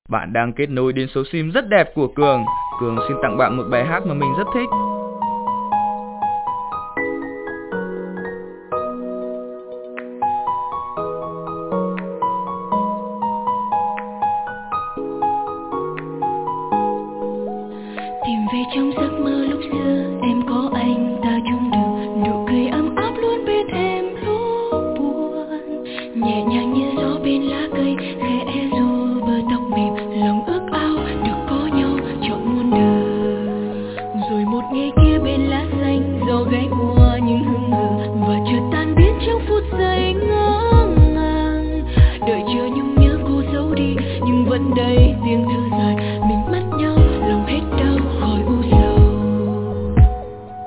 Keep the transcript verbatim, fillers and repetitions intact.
Bạn đang kết nối đến số sim rất đẹp của Cường. Cường xin tặng bạn một bài hát mà mình rất thích.